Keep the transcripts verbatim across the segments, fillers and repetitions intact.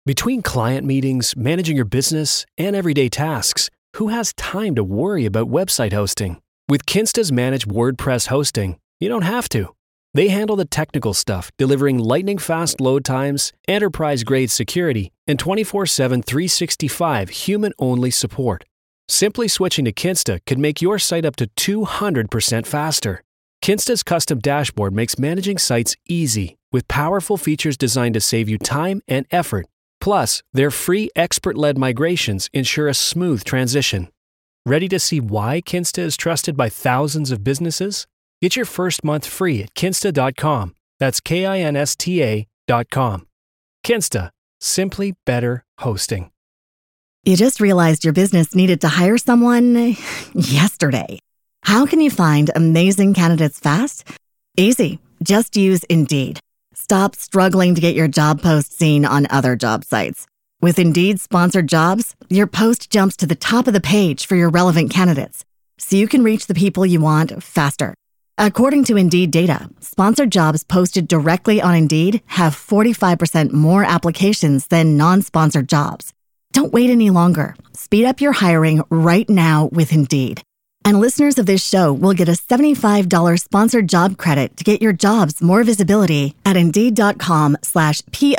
Between client meetings, managing your business, and everyday tasks, who has time to worry about website hosting? With Kinsta's managed WordPress hosting, you don't have to. They handle the technical stuff, delivering lightning-fast load times, enterprise-grade security, and twenty-four seven, three sixty-five human-only support. Simply switching to Kinsta could make your site up to two hundred percent faster. Kinsta's custom dashboard makes managing sites easy, with powerful features designed to save you time and effort. Plus, their free expert-led migrations ensure a smooth transition. Ready to see why Kinsta is trusted by thousands of businesses? Get your first month free at kinsta dot com. That's K I N S T A dot com. Kinsta. Simply better hosting. You just realized your business needed to hire someone yesterday. How can you find amazing candidates fast? Easy. Just use Indeed. Stop struggling to get your job post seen on other job sites. With Indeed sponsored jobs, your post jumps to the top of the page for your relevant candidates, so you can reach the people you want faster. According to Indeed data, sponsored jobs posted directly on Indeed have forty-five percent more applications than non-sponsored jobs. Don't wait any longer. Speed up your hiring right now with Indeed. And listeners of this show will get a seventy-five dollars sponsored job credit to get your jobs more visibility at Indeed.com slash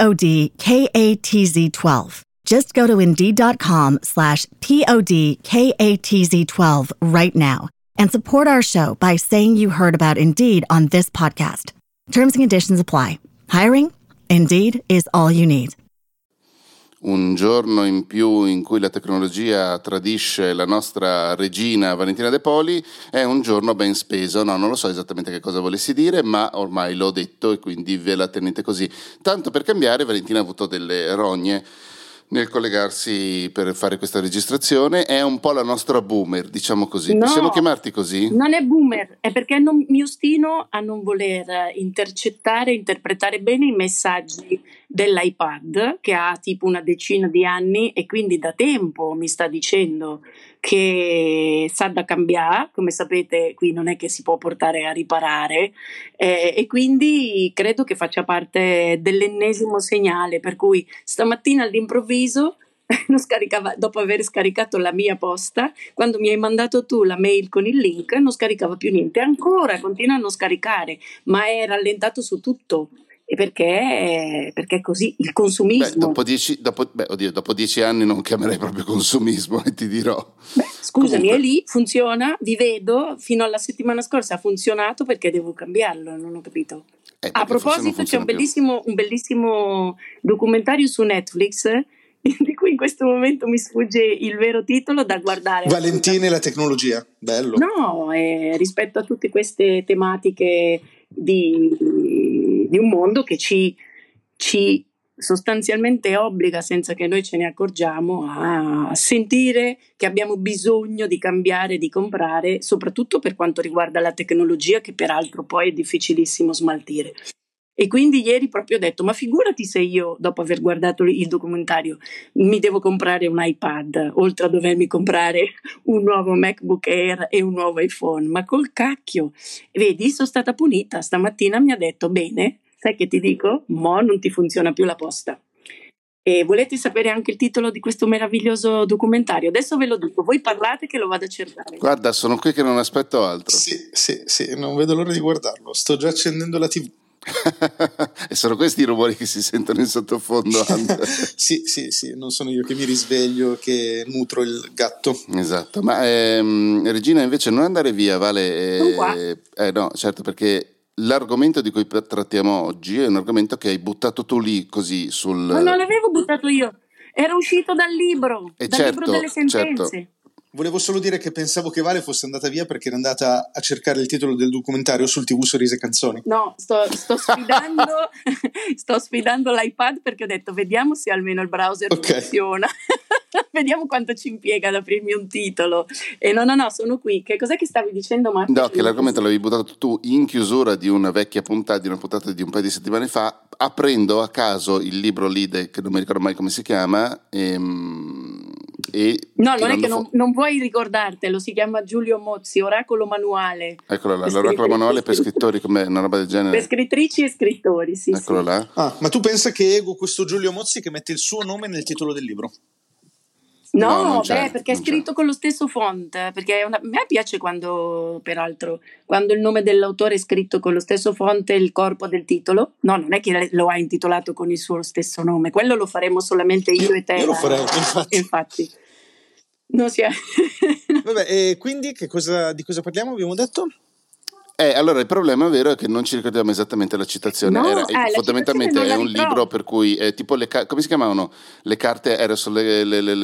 P-O-D-K-A-T-Z-12. Just go to Indeed.com slash P-O-D-K-A-T-Z-12 right now and support our show by saying you heard about Indeed on this podcast. Terms and conditions apply. Hiring? Indeed is all you need. Un giorno in più in cui la tecnologia tradisce la nostra regina Valentina De Poli è un giorno ben speso. No, non lo so esattamente che cosa volessi dire, ma ormai l'ho detto e quindi ve la tenete così. Tanto per cambiare, Valentina ha avuto delle rogne nel collegarsi per fare questa registrazione. È un po' la nostra boomer, diciamo così. No, possiamo chiamarti così? Non è boomer, è perché non, mi ostino a non voler intercettare, interpretare bene i messaggi dell'iPad, che ha tipo una decina di anni e quindi da tempo mi sta dicendo che sa da cambiare. Come sapete, qui non è che si può portare a riparare, eh, e quindi credo che faccia parte dell'ennesimo segnale, per cui stamattina all'improvviso non scaricava, dopo aver scaricato la mia posta, quando mi hai mandato tu la mail con il link, non scaricava più niente. Ancora continua a non scaricare, ma è rallentato su tutto. E perché, perché è così il consumismo. Beh, dopo dieci, dopo, beh, oddio, dopo dieci anni non chiamerei proprio consumismo, e ti dirò. Beh, scusami, Comunque. È lì, funziona, vi vedo, fino alla settimana scorsa ha funzionato, perché devo cambiarlo, non ho capito. Eh, A proposito, c'è un bellissimo, un bellissimo documentario su Netflix, di cui in questo momento mi sfugge il vero titolo, da guardare. Valentina e la tecnologia, bello. No, eh, rispetto a tutte queste tematiche di, di un mondo che ci, ci sostanzialmente obbliga, senza che noi ce ne accorgiamo, a sentire che abbiamo bisogno di cambiare, di comprare, soprattutto per quanto riguarda la tecnologia, che peraltro poi è difficilissimo smaltire. E quindi ieri proprio ho detto, ma figurati se io, dopo aver guardato il documentario, mi devo comprare un iPad, oltre a dovermi comprare un nuovo MacBook Air e un nuovo iPhone. Ma col cacchio! Vedi, sono stata punita. Stamattina mi ha detto, bene, sai che ti dico? Mo' non ti funziona più la posta. E volete sapere anche il titolo di questo meraviglioso documentario? Adesso ve lo dico, voi parlate che lo vado a cercare. Guarda, sono qui che non aspetto altro. Sì, sì, sì, non vedo l'ora di guardarlo. Sto già accendendo la tivù. E sono questi i rumori che si sentono in sottofondo. sì, sì, sì, non sono io che mi risveglio, che nutro il gatto. Esatto, ma ehm, Regina, invece non andare via, Vale. Sono qua. Eh, eh, no, certo, perché l'argomento di cui trattiamo oggi è un argomento che hai buttato tu lì così sul... Ma non l'avevo buttato io, era uscito dal libro, eh dal certo, libro delle sentenze. Certo. Volevo solo dire che pensavo che Vale fosse andata via perché era andata a cercare il titolo del documentario sul tivù Sorrisi e Canzoni. No, sto, sto sfidando sto sfidando l'iPad, perché ho detto vediamo se almeno il browser okay. funziona. Vediamo quanto ci impiega ad aprirmi un titolo. E no, no, no, sono qui. Che cos'è che stavi dicendo, Marco? No, che l'argomento l'avevi buttato tu in chiusura di una vecchia puntata, di una puntata di un paio di settimane fa, aprendo a caso il libro lì, de, che non mi ricordo mai come si chiama, e, e no, non è che fu- non, non puoi ricordartelo, si chiama Giulio Mozzi, Oracolo Manuale. Eccolo là, l'oracolo manuale per scrittori, come una roba del genere. Per scrittrici e scrittori, sì. Eccolo sì. là. Ah, ma tu pensa che ego questo Giulio Mozzi che mette il suo nome nel titolo del libro? No, No, non beh, c'è, perché è non scritto con lo stesso font, perché è una- a me piace quando, peraltro, quando il nome dell'autore è scritto con lo stesso font e il corpo del titolo. No, non è che lo ha intitolato con il suo stesso nome, quello lo faremo solamente io, Io, e te. io lo la- farei, infatti. Infatti. Non si è... Vabbè, e quindi che cosa, di cosa parliamo? Abbiamo detto? Eh, allora il problema vero è che non ci ricordiamo esattamente la citazione. No, Era, eh, la fondamentalmente citazione è non un la ritrovo. libro per cui è tipo le ca- come si chiamavano le carte? Erano le, le, le, le,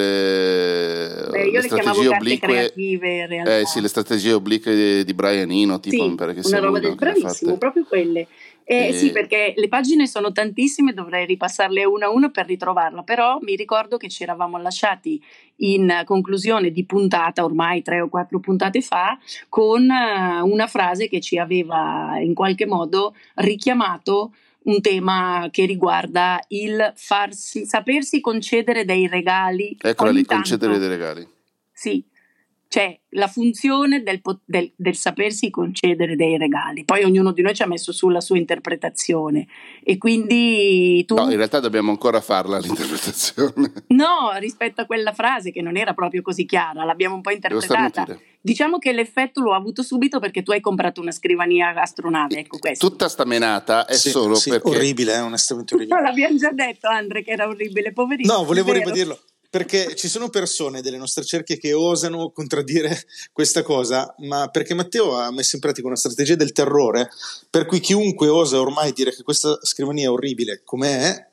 Beh, io le chiamavo carte creative in realtà. Eh sì, le strategie oblique di Brian Eno, tipo Sì, mi pare che una sia roba lui, del no, che le ha bravissimo, fatte. proprio quelle. Eh, E- Sì, perché le pagine sono tantissime, dovrei ripassarle una a una per ritrovarla, però mi ricordo che ci eravamo lasciati in conclusione di puntata, ormai tre o quattro puntate fa, con eh, una frase che ci aveva in qualche modo richiamato un tema che riguarda il farsi, sapersi concedere dei regali. Eccola ogni lì, tanto. concedere dei regali. Sì, c'è la funzione del, po- del- del sapersi concedere dei regali. Poi ognuno di noi ci ha messo su la sua interpretazione e quindi tu... No, in realtà dobbiamo ancora farla l'interpretazione. No, rispetto a quella frase che non era proprio così chiara, l'abbiamo un po' Devo interpretata. starnutire. Diciamo che l'effetto l'ho avuto subito perché tu hai comprato una scrivania astronave, ecco questo. Tutta sta menata è Sì, solo sì, perché orribile, eh, onestamente orribile. No, l'abbiamo già detto, Andre, che era orribile, poverino. No, volevo è vero. ribadirlo. Perché ci sono persone delle nostre cerchie che osano contraddire questa cosa, ma perché Matteo ha messo in pratica una strategia del terrore, per cui chiunque osa ormai dire che questa scrivania è orribile com'è,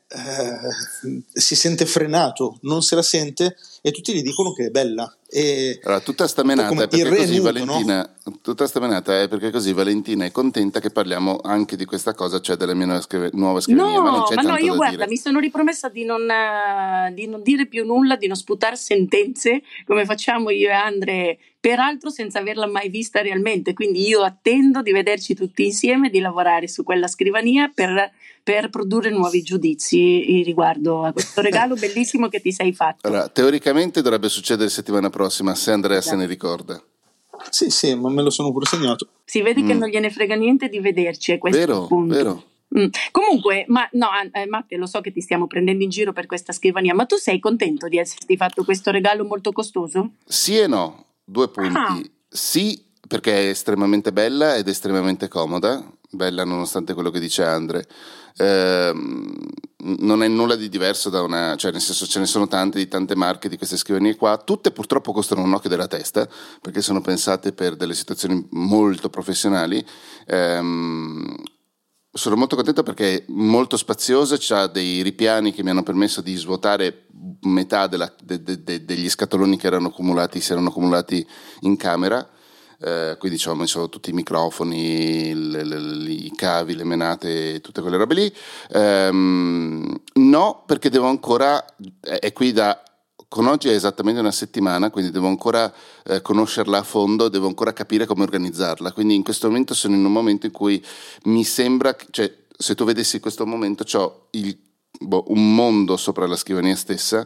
eh, si sente frenato, non se la sente e tutti gli dicono che è bella. E allora, tutta sta un po' menata come è perché il re così nudo, Valentina tutta sta menata è perché così Valentina è contenta che parliamo anche di questa cosa, cioè delle mie nuove, scrive- nuove scrivanie, No, ma non c'è ma no, tanto io da guarda, dire. mi sono ripromessa di non, eh, di non dire più nulla, di non sputare sentenze come facciamo io e Andre, peraltro senza averla mai vista realmente. Quindi io attendo di vederci tutti insieme, di lavorare su quella scrivania per, per produrre nuovi giudizi riguardo a questo regalo bellissimo che ti sei fatto. Allora, teoricamente dovrebbe succedere settimana prossima, se Andrea se ne Esatto. ricorda. Sì, sì, ma me lo sono pure segnato. Si vede che Mm. non gliene frega niente di vederci, è questo Vero, il punto. vero. Mm. Comunque, ma no, eh, Matte, lo so che ti stiamo prendendo in giro per questa scrivania, ma tu sei contento di esserti fatto questo regalo molto costoso? Sì e no, due punti. Ah. Sì, perché è estremamente bella ed estremamente comoda, bella nonostante quello che dice Andre. Ehm, non è nulla di diverso da una, cioè nel senso ce ne sono tante di tante marche di queste scrivanie qua, tutte purtroppo costano un occhio della testa perché sono pensate per delle situazioni molto professionali. Ehm, sono molto contento perché è molto spaziosa, c'ha dei ripiani che mi hanno permesso di svuotare metà della, de, de, de, degli scatoloni che erano accumulati, si erano accumulati in camera. Eh, quindi ci ho messo tutti i microfoni, le, le, i cavi, le menate, tutte quelle robe lì. Ehm, no, perché devo ancora, è qui da, con oggi è esattamente una settimana, quindi devo ancora eh, conoscerla a fondo, devo ancora capire come organizzarla. Quindi in questo momento sono in un momento in cui mi sembra, cioè se tu vedessi questo momento c'ho il Boh, un mondo sopra la scrivania stessa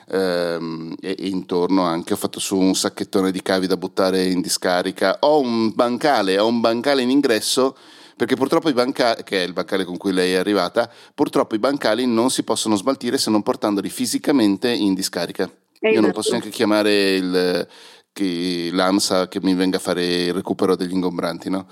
ehm, e, e intorno anche ho fatto su un sacchettone di cavi da buttare in discarica, ho un bancale ho un bancale in ingresso perché purtroppo i bancali, che è il bancale con cui lei è arrivata, purtroppo i bancali non si possono smaltire se non portandoli fisicamente in discarica. Esatto. Io non posso neanche chiamare il che l'AMSA che mi venga a fare il recupero degli ingombranti, no?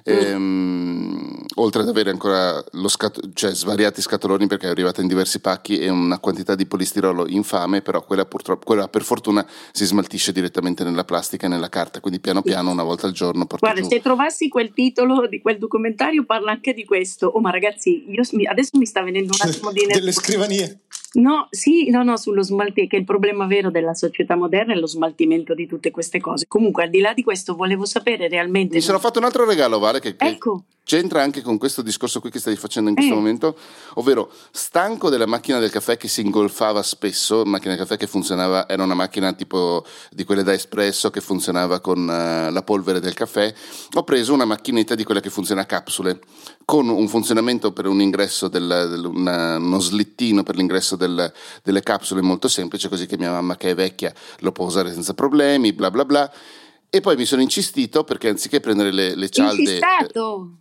Ehm, oltre ad avere ancora lo scat- cioè svariati scatoloni perché è arrivata in diversi pacchi e una quantità di polistirolo infame, però quella purtroppo quella per fortuna si smaltisce direttamente nella plastica e nella carta, quindi piano piano una volta al giorno porto Guarda, giù. se trovassi quel titolo di quel documentario parla anche di questo. Oh, ma ragazzi, io adesso mi sta venendo un attimo di Delle scrivanie. No, sì, no, no, sullo smaltimento, che il problema vero della società moderna è lo smaltimento di tutte queste cose. Comunque, al di là di questo, volevo sapere realmente. Mi sono fatto un altro regalo, Vale, che, che Ecco, c'entra anche con questo discorso qui che stai facendo in questo Eh. momento, ovvero stanco della macchina del caffè che si ingolfava spesso, macchina del caffè che funzionava, era una macchina tipo di quelle da espresso che funzionava con uh, la polvere del caffè, ho preso una macchinetta di quella che funziona a capsule, con un funzionamento per un ingresso, del, del, una, uno slittino per l'ingresso del, delle capsule molto semplice, così che mia mamma che è vecchia lo può usare senza problemi, bla bla bla. E poi mi sono incistito perché anziché prendere le, le cialde... Incistato!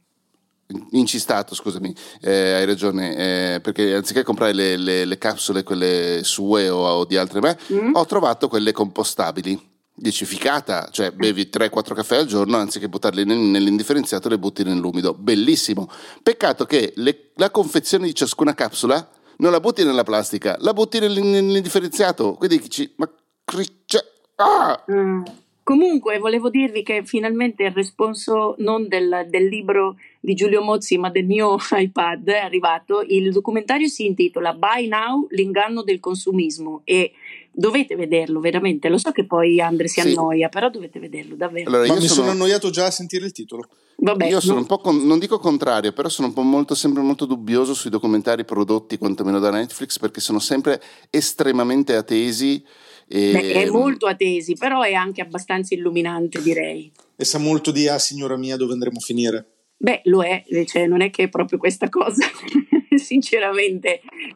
Incistato, scusami, eh, hai ragione, eh, perché anziché comprare le, le, le capsule, quelle sue o, o di altre, beh, Mm. ho trovato quelle compostabili. Dici figata, cioè bevi tre quattro caffè al giorno, anziché buttarli nel, nell'indifferenziato le butti nell'umido, bellissimo. Peccato che le, la confezione di ciascuna capsula non la butti nella plastica, la butti nell- nell'indifferenziato, quindi dici, ma criccia, ah! Mm. Comunque volevo dirvi che finalmente il responso non del, del libro di Giulio Mozzi ma del mio iPad è arrivato. Il documentario si intitola Buy Now, l'inganno del consumismo, e dovete vederlo veramente. Lo so che poi Andre si Sì. annoia, però dovete vederlo davvero. Allora, Ma io mi sono... sono... annoiato già a sentire il titolo. Vabbè, Io sono no- un po', con- non dico contrario, però sono un po' molto, sempre molto dubbioso sui documentari prodotti quantomeno da Netflix, perché sono sempre estremamente atesi. E... Beh, è molto atesi, però è anche abbastanza illuminante, direi. E sa molto di, ah signora mia, dove andremo a finire. Beh, lo è, cioè non è che è proprio questa cosa, sinceramente,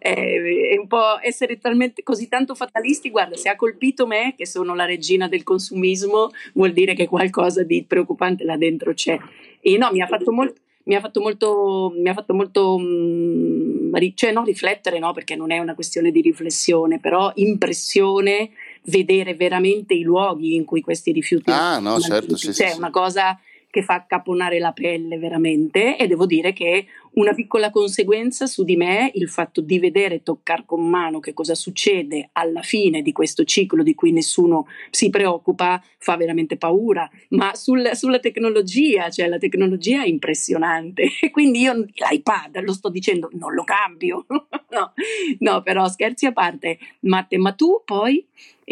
eh, è un po' essere talmente così tanto fatalisti. Guarda, se ha colpito me, che sono la regina del consumismo, vuol dire che qualcosa di preoccupante là dentro c'è. E no, mi ha fatto molto, mi ha fatto molto, mi ha fatto molto, mh, ri- cioè non riflettere, no, perché non è una questione di riflessione, però impressione vedere veramente i luoghi in cui questi rifiuti Ah, no, vengono certo, mantenuti. sì, sì, Cioè, sì. una cosa che fa caponare la pelle veramente, e devo dire che una piccola conseguenza su di me, il fatto di vedere e toccare con mano che cosa succede alla fine di questo ciclo di cui nessuno si preoccupa, fa veramente paura. Ma sul- sulla tecnologia, cioè la tecnologia è impressionante, e quindi io l'iPad lo sto dicendo, non lo cambio. no, no, però scherzi a parte, Matte, ma tu poi,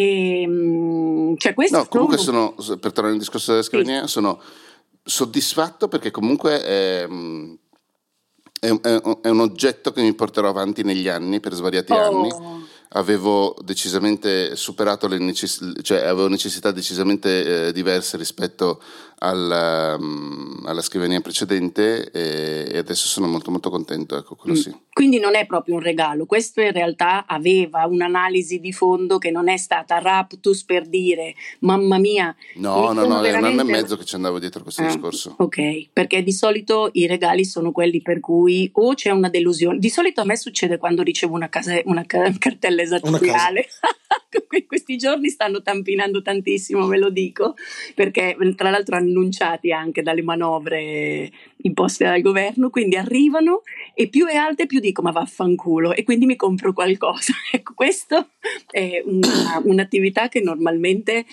ehm, cioè questo No, comunque sono, per tornare al discorso della Sì. scrivania, sono soddisfatto perché comunque è, mm, è un- è un- è un oggetto che mi porterò avanti negli anni, per svariati anni. Oh. Avevo decisamente superato le necess- cioè avevo necessità decisamente eh, diverse rispetto alla, mm, alla scrivania precedente, e, e adesso sono molto molto contento, ecco, quello Mm. sì. Quindi non è proprio un regalo, questo in realtà aveva un'analisi di fondo che non è stata raptus per dire mamma mia. No, mi no, sono no, è un anno e veramente- mezzo che ci andavo dietro a questo Ah, discorso. ok, perché di solito i regali sono quelli per cui o c'è una delusione. Di solito a me succede quando ricevo una, casa, una ca- cartella esattoriale. In questi giorni stanno tampinando tantissimo, ve lo dico, perché tra l'altro annunciati anche dalle manovre imposte dal governo, quindi arrivano e più è alta e più dico ma vaffanculo, e quindi mi compro qualcosa. Ecco, questo è una- un'attività che normalmente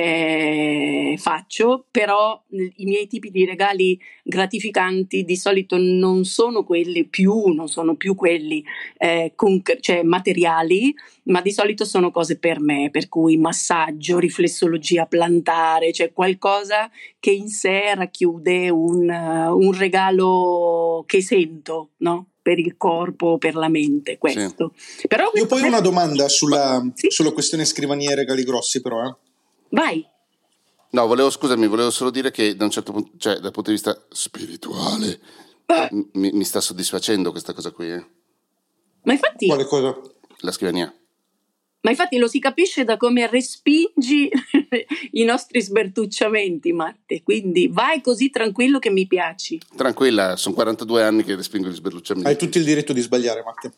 eh, faccio, però i miei tipi di regali gratificanti di solito non sono quelli più, non sono più quelli eh, conc- cioè materiali, ma di solito sono cose per me, per cui massaggio, riflessologia plantare, cioè qualcosa che in sé racchiude un, uh, un regalo che sento, no? Per il corpo, per la mente, questo. Però Io questo poi ho me- una domanda sulla, Sì. sulla questione scrivanie e regali grossi, però. Eh. Vai. No, volevo, scusami, volevo solo dire che da un certo punto, cioè dal punto di vista spirituale, m- mi, mi sta soddisfacendo questa cosa qui, eh? Ma infatti, Quale cosa? La scrivania. ma infatti lo si capisce da come respingi i nostri sbertucciamenti, Matte. Quindi vai così tranquillo che mi piaci. Tranquilla, sono quarantadue anni che respingo gli sberlucciamenti. Hai tutto il diritto di sbagliare, Matte.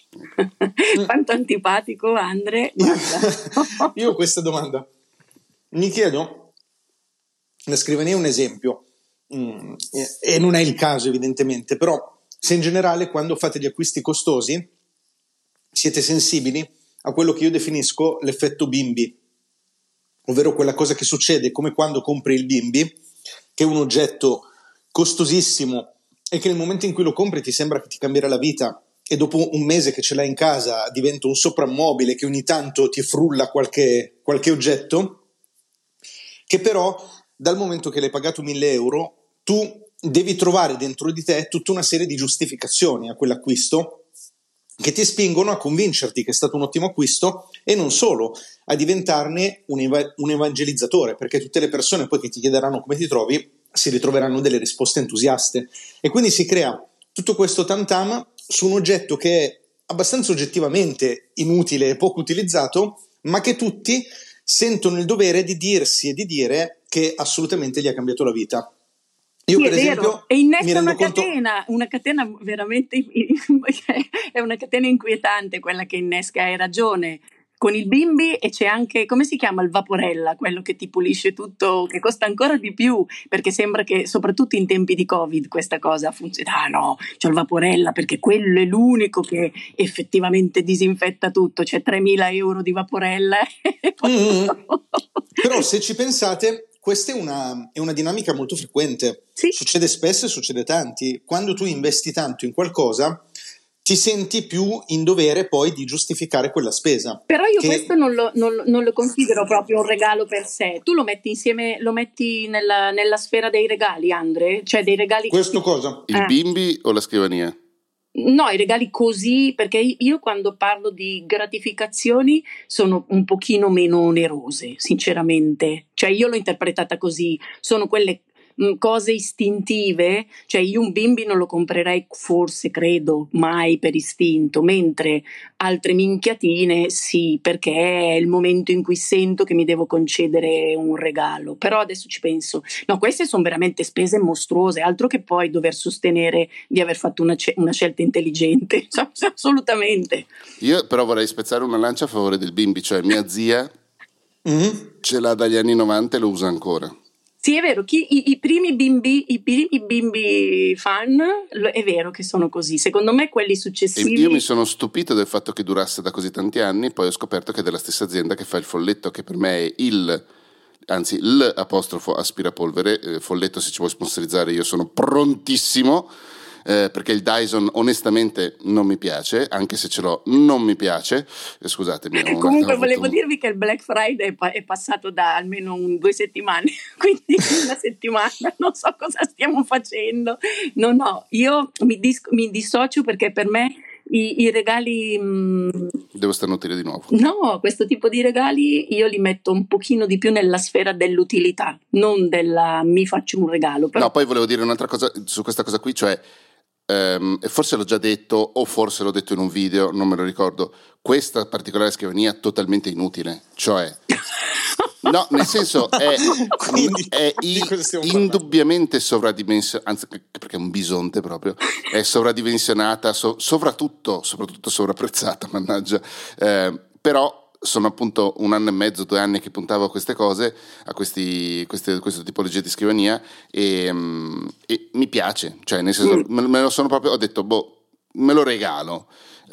Quanto antipatico, Andre. Guarda. Io ho questa domanda. Mi chiedo, la scrivania è un esempio, mm, e, e non è il caso evidentemente, però se in generale quando fate gli acquisti costosi siete sensibili a quello che io definisco l'effetto bimbi, ovvero quella cosa che succede come quando compri il bimbi, che è un oggetto costosissimo e che nel momento in cui lo compri ti sembra che ti cambierà la vita, e dopo un mese che ce l'hai in casa diventa un soprammobile che ogni tanto ti frulla qualche, qualche oggetto, che però dal momento che l'hai pagato mille euro tu devi trovare dentro di te tutta una serie di giustificazioni a quell'acquisto che ti spingono a convincerti che è stato un ottimo acquisto e non solo, a diventarne un, eva- un evangelizzatore, perché tutte le persone poi che ti chiederanno come ti trovi si ritroveranno delle risposte entusiaste e quindi si crea tutto questo tam tam su un oggetto che è abbastanza oggettivamente inutile e poco utilizzato, ma che tutti sentono il dovere di dirsi e di dire che assolutamente gli ha cambiato la vita. Io sì, per è esempio vero. E innesca una conto... catena, una catena veramente, è una catena inquietante quella che innesca, hai ragione. Con il bimbi e c'è anche, come si chiama, il Vaporella, quello che ti pulisce tutto, che costa ancora di più, perché sembra che soprattutto in tempi di Covid questa cosa funziona. Ah no, c'è il Vaporella perché quello è l'unico che effettivamente disinfetta tutto, c'è tremila euro di Vaporella. Mm-hmm. Però se ci pensate, questa è una, è una dinamica molto frequente, sì. Succede spesso e succede tanti. Quando tu investi tanto in qualcosa ti senti più in dovere poi di giustificare quella spesa. Però io che... questo non lo, non, non lo considero proprio un regalo per sé. Tu lo metti insieme, lo metti nella, nella sfera dei regali, Andre? Cioè dei regali... Questo che... cosa? Il eh. bimbi o la scrivania? No, i regali così, perché io quando parlo di gratificazioni sono un pochino meno onerose, sinceramente. Cioè io l'ho interpretata così, sono quelle cose istintive, cioè io un bimbi non lo comprerei forse, credo, mai per istinto, mentre altre minchiatine sì, perché è il momento in cui sento che mi devo concedere un regalo. Però adesso ci penso, no, queste sono veramente spese mostruose, altro che poi dover sostenere di aver fatto una, ce- una scelta intelligente, assolutamente. Io però vorrei spezzare una lancia a favore del bimbi, cioè mia zia mm-hmm. ce l'ha dagli anni novanta e lo usa ancora. Sì, è vero, chi, i, i primi bimbi, i primi bimbi fan, lo, è vero che sono così. Secondo me quelli successivi... E io mi sono stupito del fatto che durasse da così tanti anni, poi ho scoperto che è della stessa azienda che fa il folletto, che per me è il, anzi l'apostrofo aspirapolvere, eh, folletto se ci vuoi sponsorizzare io sono prontissimo, eh, perché il Dyson onestamente non mi piace, anche se ce l'ho non mi piace, eh, scusatemi. Comunque volevo un... dirvi che il Black Friday è, pa- è passato da almeno un, due settimane, quindi una settimana, non so cosa stiamo facendo, no no, io mi, dis- mi dissocio perché per me i, i regali... Mh... Devo starnutire di nuovo. No, questo tipo di regali io li metto un pochino di più nella sfera dell'utilità, non della mi faccio un regalo. Però... No, poi volevo dire un'altra cosa su questa cosa qui, cioè Um, forse l'ho già detto o forse l'ho detto in un video, non me lo ricordo, questa particolare scrivania è totalmente inutile, cioè no, nel senso è, Quindi, è i, indubbiamente sovradimensionata, anzi perché è un bisonte proprio, è sovradimensionata, so, sovratutto, soprattutto sovrapprezzata, mannaggia, eh, però sono appunto un anno e mezzo, due anni che puntavo a queste cose, a questi, queste, questa tipologia di scrivania e, e mi piace, cioè nel senso mm. me lo sono proprio, ho detto boh, me lo regalo,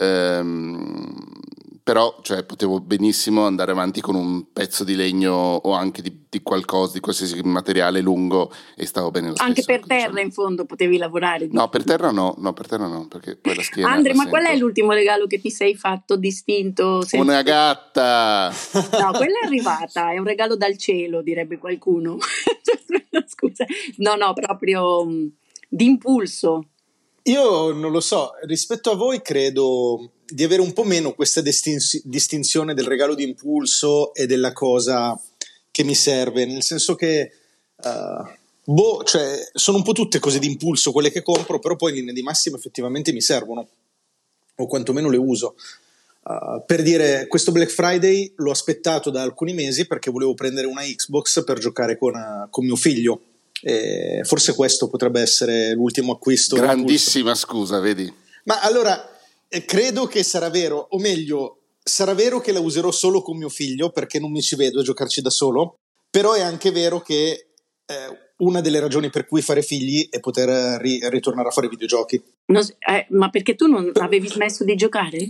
ehm, però cioè, potevo benissimo andare avanti con un pezzo di legno o anche di, di qualcosa, di qualsiasi materiale lungo e stavo bene lo stesso. Anche per ecco, terra diciamo. In fondo potevi lavorare. No, per terra no, no, per terra no, perché poi la schiena... Andre, la ma sento. qual è l'ultimo regalo che ti sei fatto distinto? Senza... Una gatta! No, quella è arrivata, è un regalo dal cielo, direbbe qualcuno. Scusa, no, no, proprio d'impulso. Io non lo so, rispetto a voi credo di avere un po' meno questa distinz- distinzione del regalo d'impulso e della cosa che mi serve, nel senso che uh, boh, cioè sono un po' tutte cose d'impulso quelle che compro, però poi in linea di massima effettivamente mi servono o quantomeno le uso. Uh, per dire, questo Black Friday l'ho aspettato da alcuni mesi perché volevo prendere una Xbox per giocare con, uh, con mio figlio. E forse questo potrebbe essere l'ultimo acquisto. Grandissima scusa, vedi? Ma allora eh, credo che sarà vero, o meglio, sarà vero che la userò solo con mio figlio perché non mi ci vedo a giocarci da solo, però è anche vero che eh, una delle ragioni per cui fare figli è poter ri- ritornare a fare videogiochi. No, eh, ma perché tu non avevi smesso di giocare?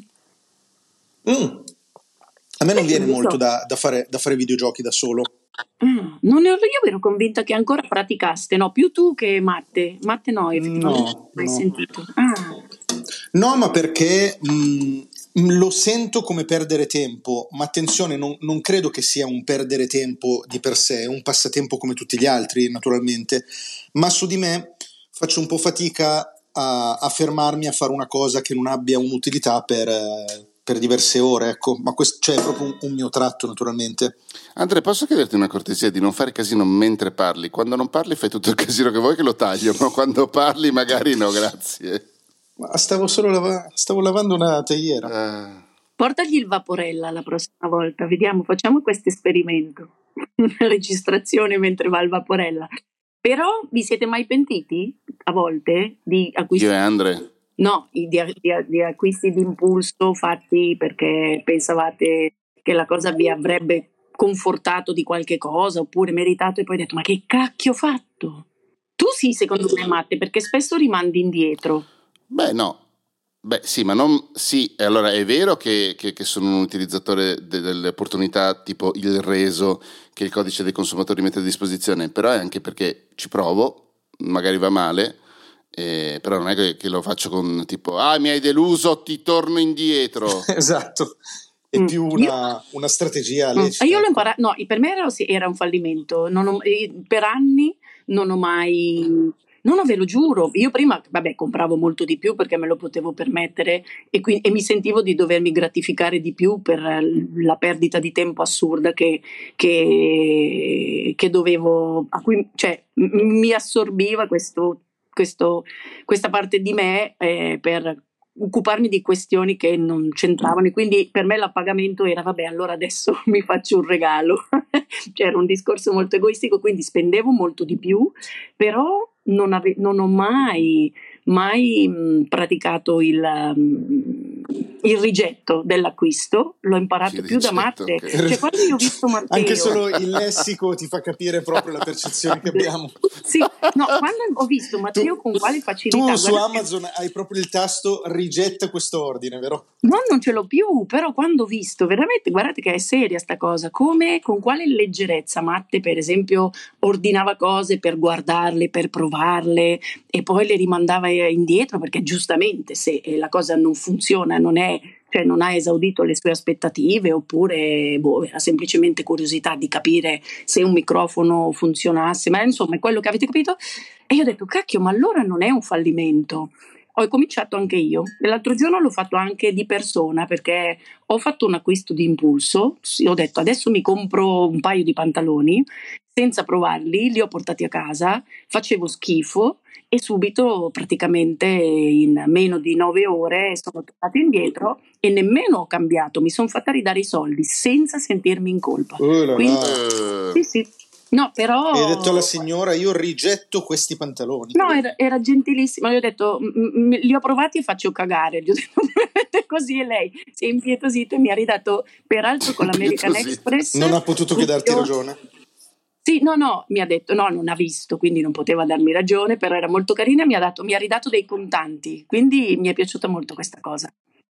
Mm. A me non viene molto da, da, fare, da fare videogiochi da solo. Ah, non ero, io ero convinta che ancora praticaste, no? Più tu che Matte. Matte no, effettivamente no, mai no. sentito. Ah. No, ma perché mh, lo sento come perdere tempo, ma attenzione, non, non credo che sia un perdere tempo di per sé, è un passatempo come tutti gli altri, naturalmente, ma su di me faccio un po' fatica a, a fermarmi a fare una cosa che non abbia un'utilità per, per diverse ore, ecco, ma questo cioè, è proprio un, un mio tratto, naturalmente. Andrea, posso chiederti una cortesia di non fare casino mentre parli? Quando non parli fai tutto il casino che vuoi, che lo taglio, ma quando parli magari no, grazie. Ma stavo solo lava- stavo lavando una teiera. Uh... Portagli il Vaporella la prossima volta, vediamo, facciamo questo esperimento, una registrazione mentre va il Vaporella. Però vi siete mai pentiti a volte di acquisti? Io e Andre? No, di, di, di acquisti d'impulso fatti perché pensavate che la cosa vi avrebbe confortato di qualche cosa oppure meritato e poi detto ma che cacchio ho fatto? Tu sì, secondo me, Matte, perché spesso rimandi indietro. Beh no, beh sì, ma non sì, allora è vero che, che, che sono un utilizzatore de, delle opportunità tipo il reso che il codice dei consumatori mette a disposizione, però è anche perché ci provo, magari va male, eh, però non è che, che lo faccio con tipo ah mi hai deluso, ti torno indietro. Esatto, è Mm. più una, una strategia lecita. Io l'ho imparato, no, per me era, sì, era un fallimento, non ho- eh, per anni non ho mai, no, no, ve lo giuro, io prima, vabbè, compravo molto di più perché me lo potevo permettere e, qui- e mi sentivo di dovermi gratificare di più per eh, la perdita di tempo assurda che, che, che dovevo, a cui, cioè, m- mi assorbiva questo, questo, questa parte di me eh, per occuparmi di questioni che non c'entravano e quindi per me l'appagamento era vabbè allora adesso mi faccio un regalo. C'era un discorso molto egoistico, quindi spendevo molto di più, però non, ave- non ho mai mai mh, praticato il, mh, il rigetto dell'acquisto, l'ho imparato Il più da rigetto, Matte. ok. Cioè, quando io ho visto Matteo, Anche solo il lessico ti fa capire proprio la percezione che abbiamo. sì, no, quando ho visto Matteo Tu- con quale facilità, Tu su guarda che- Amazon hai proprio il tasto rigetta questo ordine, vero? No, non ce l'ho più, però quando ho visto, veramente, guardate che è seria sta cosa, come, con quale leggerezza Matte, per esempio, ordinava cose per guardarle, per provarle e poi le rimandava indietro, perché giustamente se eh, la cosa non funziona, non è, cioè non ha esaudito le sue aspettative, oppure boh, era semplicemente curiosità di capire se un microfono funzionasse, ma insomma è quello che avete capito. E io ho detto, cacchio, ma allora non è un fallimento. Ho cominciato anche io, e l'altro giorno l'ho fatto anche di persona perché ho fatto un acquisto di impulso, sì, ho detto adesso mi compro un paio di pantaloni senza provarli, li ho portati a casa, facevo schifo e subito praticamente in meno di nove ore sono tornata indietro e nemmeno ho cambiato, mi sono fatta ridare i soldi senza sentirmi in colpa. Oh là Quindi, là. Eh, sì, sì. No, però E hai detto alla signora io rigetto questi pantaloni. no, era, era gentilissima. Gli ho detto, "M- m- li ho provati e faccio cagare." Gli ho detto così e lei si è impietosita e mi ha ridato, peraltro con l'American Impietosita. Express. Non ha potuto che darti io- ragione. Sì, no, no, mi ha detto, no, non ha visto, quindi non poteva darmi ragione, però era molto carina e mi ha, dato, mi ha ridato dei contanti, quindi mi è piaciuta molto questa cosa.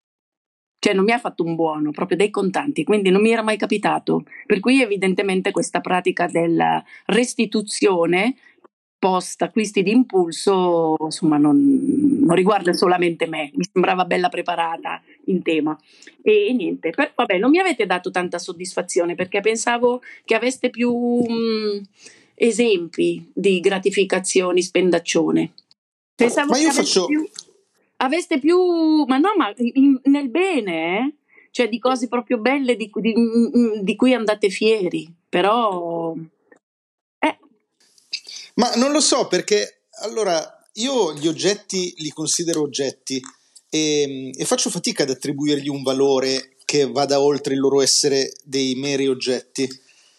Cioè non mi ha fatto un buono, proprio dei contanti, quindi non mi era mai capitato. Per cui evidentemente questa pratica della restituzione post acquisti di impulso, insomma, non, non riguarda solamente me, mi sembrava bella preparata in tema. E, e niente, per- vabbè, non mi avete dato tanta soddisfazione perché pensavo che aveste più mh, esempi di gratificazioni spendaccione. Pensavo Ma che io aveste faccio- più, aveste più, ma no, ma in- nel bene, eh? Cioè di cose proprio belle di, cui- di- di cui andate fieri, però eh, Ma non lo so perché allora io gli oggetti li considero oggetti e, e faccio fatica ad attribuirgli un valore che vada oltre il loro essere dei meri oggetti.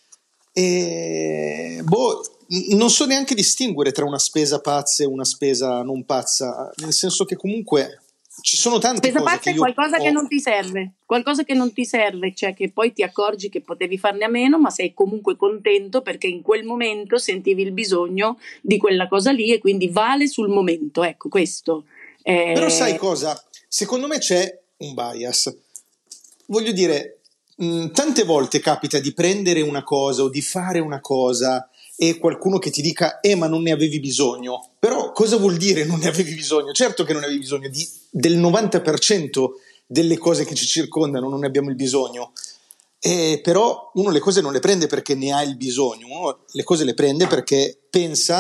E boh, n- non so neanche distinguere tra una spesa pazza e una spesa non pazza, nel senso che comunque ci sono tante spesa cose pazza che è io qualcosa ho- che non ti serve, qualcosa che non ti serve, cioè che poi ti accorgi che potevi farne a meno, ma sei comunque contento perché in quel momento sentivi il bisogno di quella cosa lì e quindi vale sul momento, ecco questo. Eh, Però sai cosa? Secondo me c'è un bias. Voglio dire, mh, tante volte capita di prendere una cosa o di fare una cosa e qualcuno che ti dica eh ma non ne avevi bisogno. Però cosa vuol dire non ne avevi bisogno? Certo che non ne avevi bisogno, di, del novanta per cento delle cose che ci circondano non ne abbiamo il bisogno. Eh, però uno le cose non le prende perché ne ha il bisogno, uno le cose le prende perché pensa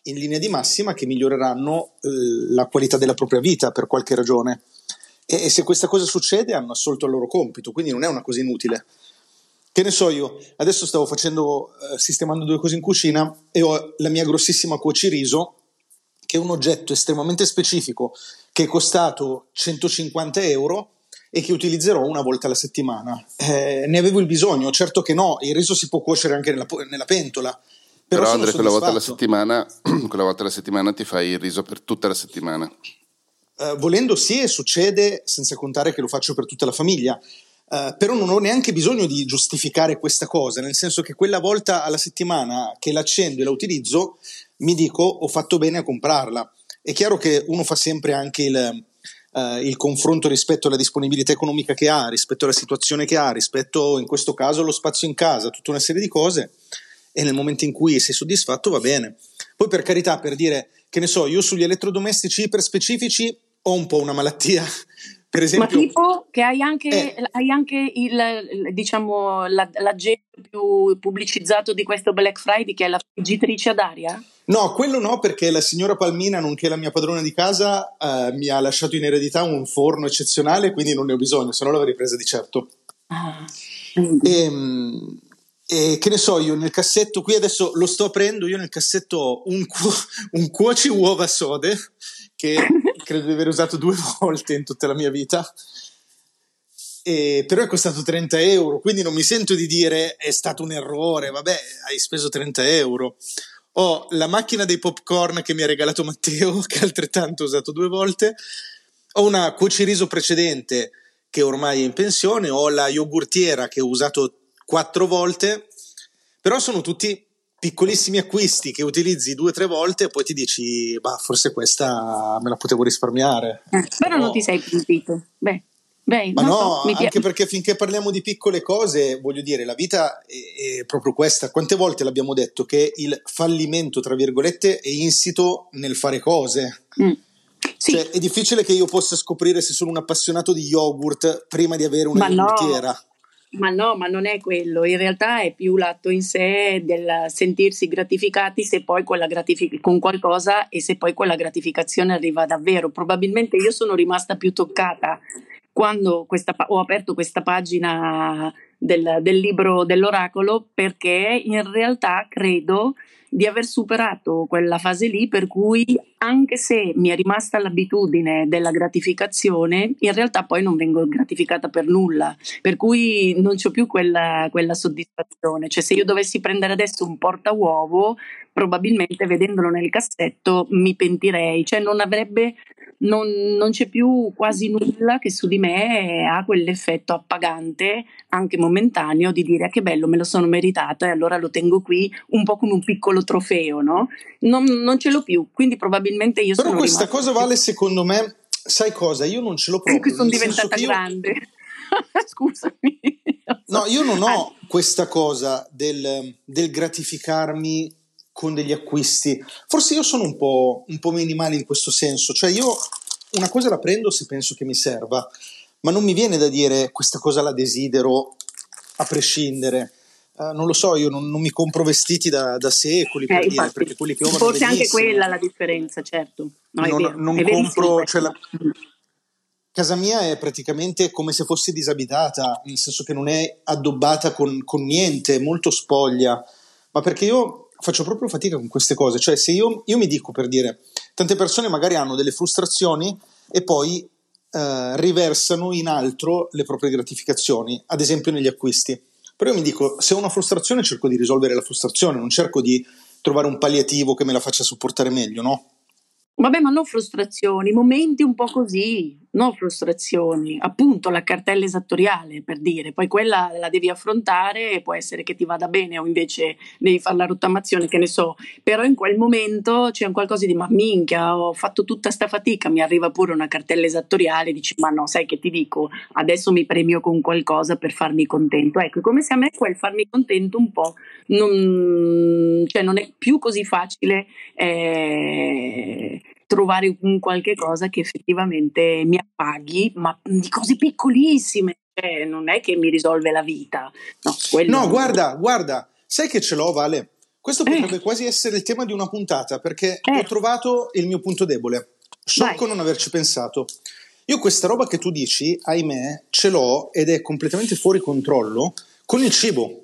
in linea di massima che miglioreranno eh, la qualità della propria vita per qualche ragione, e, e se questa cosa succede hanno assolto il loro compito, quindi non è una cosa inutile. Che ne so io, adesso stavo facendo, eh, sistemando due cose in cucina e ho la mia grossissima cuociriso, che è un oggetto estremamente specifico che è costato centocinquanta euro e che utilizzerò una volta alla settimana. Eh, ne avevo il bisogno? Certo che no, il riso si può cuocere anche nella, nella pentola. Però, Però Andrea, quella volta alla soddisfatto. settimana, quella volta alla settimana ti fai il riso per tutta la settimana. Uh, volendo sì, e succede, senza contare che lo faccio per tutta la famiglia. Uh, però non ho neanche bisogno di giustificare questa cosa, nel senso che quella volta alla settimana che l'accendo e la utilizzo, mi dico ho fatto bene a comprarla. È chiaro che uno fa sempre anche il, uh, il confronto rispetto alla disponibilità economica che ha, rispetto alla situazione che ha, rispetto in questo caso allo spazio in casa, tutta una serie di cose, e nel momento in cui sei soddisfatto va bene. Poi per carità, per dire, che ne so, io sugli elettrodomestici iper specifici ho un po' una malattia, per esempio. Ma tipo che hai anche, eh, hai anche il, il- diciamo, la- l'aggetto più pubblicizzato di questo Black Friday, che è la friggitrice ad aria? No, quello no, perché la signora Palmina, nonché la mia padrona di casa, eh, mi ha lasciato in eredità un forno eccezionale, quindi non ne ho bisogno, se no l'avrei presa di certo. Ah. E, e che ne so io, nel cassetto qui adesso lo sto aprendo, io nel cassetto ho un, cu- un cuoci uova sode, che credo di aver usato due volte in tutta la mia vita, e, però è costato trenta euro, quindi non mi sento di dire è stato un errore, vabbè, hai speso trenta euro. Ho la macchina dei popcorn che mi ha regalato Matteo, che altrettanto ho usato due volte, ho una cuociriso precedente che ormai è in pensione, ho la yogurtiera che ho usato quattro volte, però sono tutti piccolissimi acquisti che utilizzi due o tre volte e poi ti dici, bah, forse questa me la potevo risparmiare. Eh, però No. non ti sei pentito. Beh, beh, Ma non no, so, mi anche piace. perché finché parliamo di piccole cose, voglio dire, la vita è, è proprio questa. Quante volte l'abbiamo detto che il fallimento, tra virgolette, è insito nel fare cose? Mm. Sì, Cioè, è difficile che io possa scoprire se sono un appassionato di yogurt prima di avere una ma no, yogurtiera. ma no, ma non è quello. In realtà è più l'atto in sé del sentirsi gratificati se poi quella gratific- con qualcosa e se poi quella gratificazione arriva davvero. Probabilmente io sono rimasta più toccata quando questa pa- ho aperto questa pagina del, del libro dell'oracolo, perché in realtà credo di aver superato quella fase lì per cui anche se mi è rimasta l'abitudine della gratificazione, in realtà poi non vengo gratificata per nulla, per cui non c'ho più quella, quella soddisfazione. Cioè se io dovessi prendere adesso un portauovo, probabilmente vedendolo nel cassetto mi pentirei, cioè non avrebbe non, non c'è più quasi nulla che su di me ha quell'effetto appagante, anche momentaneo, di dire: "Ah, che bello, me lo sono meritata e allora lo tengo qui un po' come un piccolo trofeo", no? Non, non ce l'ho più, quindi probabilmente io Però sono questa rimasta. cosa vale, secondo me, sai cosa? Io non ce l'ho Ecco, proprio, sono nel senso diventata che io... grande. Scusami. No, io non Ah, ho questa cosa del, del gratificarmi con degli acquisti. Forse io sono un po', un po' minimale in questo senso, cioè io una cosa la prendo se penso che mi serva, ma non mi viene da dire questa cosa la desidero a prescindere. Uh, non lo so, io non, non mi compro vestiti da, da secoli, per eh, dire, infatti, perché quelli che ho vanno forse anche benissimo. quella è la differenza, certo. No, è Non, vero, non è verissimo compro, cioè la, questo. casa mia è praticamente come se fosse disabitata, nel senso che non è addobbata con, con niente, è molto spoglia, ma perché io faccio proprio fatica con queste cose, cioè se io, io mi dico, per dire, tante persone magari hanno delle frustrazioni e poi eh, riversano in altro le proprie gratificazioni, ad esempio negli acquisti, però io mi dico, se ho una frustrazione cerco di risolvere la frustrazione, non cerco di trovare un palliativo che me la faccia sopportare meglio, no? Vabbè, ma non frustrazioni, momenti un po' così, non frustrazioni, appunto la cartella esattoriale, per dire, poi quella la devi affrontare e può essere che ti vada bene o invece devi fare la rottamazione, che ne so, però in quel momento c'è un qualcosa di ma minchia, ho fatto tutta sta fatica, mi arriva pure una cartella esattoriale, dici ma no, sai che ti dico, adesso mi premio con qualcosa per farmi contento. Ecco, è come se a me quel farmi contento un po' non, cioè non è più così facile eh, trovare un qualche cosa che effettivamente mi appaghi, ma di cose piccolissime, cioè non è che mi risolve la vita. No, quello No, guarda, guarda, sai che ce l'ho, Vale? Questo potrebbe eh. quasi essere il tema di una puntata, perché eh. ho trovato il mio punto debole. Sciocco non averci pensato. Io questa roba che tu dici, ahimè, ce l'ho ed è completamente fuori controllo con il cibo.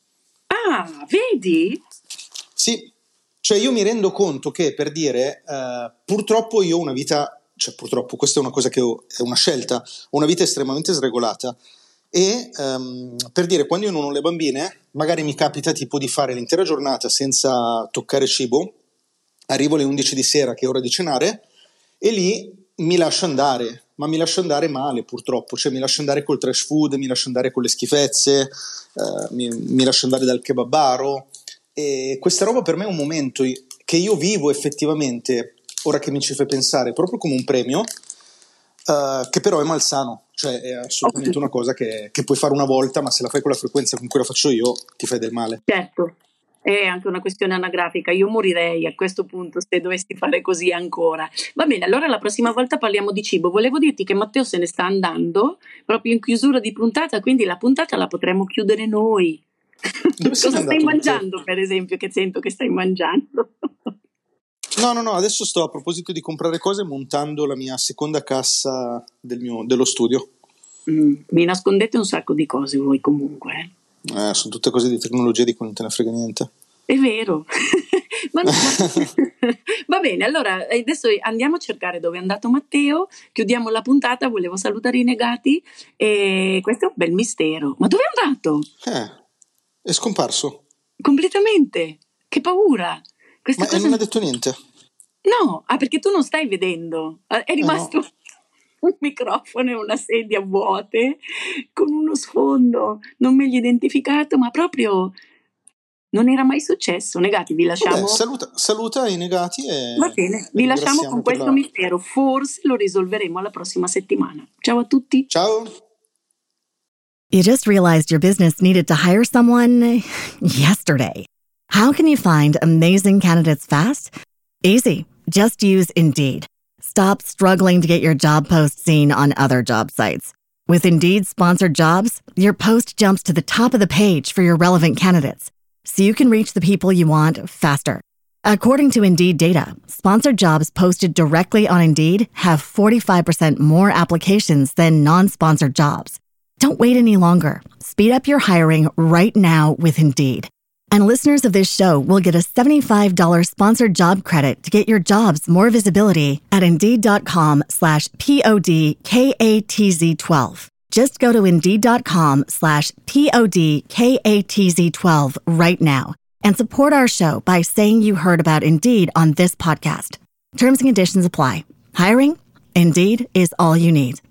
Ah, vedi? Sì, cioè io mi rendo conto che, per dire, uh, purtroppo io ho una vita, cioè purtroppo questa è una cosa che ho, è una scelta, ho una vita estremamente sregolata e um, per dire, quando io non ho le bambine, magari mi capita tipo di fare l'intera giornata senza toccare cibo, arrivo alle undici di sera che è ora di cenare e lì mi lascio andare, ma mi lascio andare male purtroppo, cioè mi lascio andare col trash food, mi lascio andare con le schifezze, uh, mi, mi lascio andare dal kebabaro e questa roba per me è un momento che io vivo effettivamente, ora che mi ci fai pensare, proprio come un premio, uh, che però è malsano, cioè è assolutamente una cosa che, che puoi fare una volta, ma se la fai con la frequenza con cui la faccio io ti fai del male. Certo. È anche una questione anagrafica, io morirei a questo punto se dovessi fare così ancora. Va bene, allora la prossima volta parliamo di cibo. Volevo dirti che Matteo se ne sta andando proprio in chiusura di puntata, quindi la puntata la potremmo chiudere noi. Cosa stai mangiando, per esempio, che sento che stai mangiando? No, no, no, adesso sto a proposito di comprare cose montando la mia seconda cassa del mio, dello studio. Mm, mi nascondete un sacco di cose voi comunque, eh? Eh, sono tutte cose di tecnologia di cui non te ne frega niente. È vero. ma, ma, va bene, allora adesso andiamo a cercare dove è andato Matteo, chiudiamo la puntata, volevo salutare i negati e questo è un bel mistero. Ma dove è andato? Eh, è scomparso. Completamente? Che paura. Questa ma cosa non ha detto niente? No, ah, perché tu non stai vedendo, è rimasto... Eh no. Un microfono e una sedia vuote con uno sfondo non meglio identificato, ma proprio non era mai successo. Negati, vi lasciamo. Vabbè, saluta, saluta i negati e va bene, vi lasciamo con questo la... mistero. Forse lo risolveremo la prossima settimana. Ciao a tutti. Ciao. You just realized your business needed to hire someone yesterday. How can you find amazing candidates fast? Easy. Just use Indeed. Stop struggling to get your job post seen on other job sites. With Indeed sponsored jobs, your post jumps to the top of the page for your relevant candidates, so you can reach the people you want faster. According to Indeed data, sponsored jobs posted directly on Indeed have forty-five percent more applications than non-sponsored jobs. Don't wait any longer. Speed up your hiring right now with Indeed. And listeners of this show will get a seventy-five dollars sponsored job credit to get your jobs more visibility at Indeed.com slash P-O-D-K-A-T-Z-12. Just go to Indeed.com slash P-O-D-K-A-T-Z-12 right now and support our show by saying you heard about Indeed on this podcast. Terms and conditions apply. Hiring? Indeed is all you need.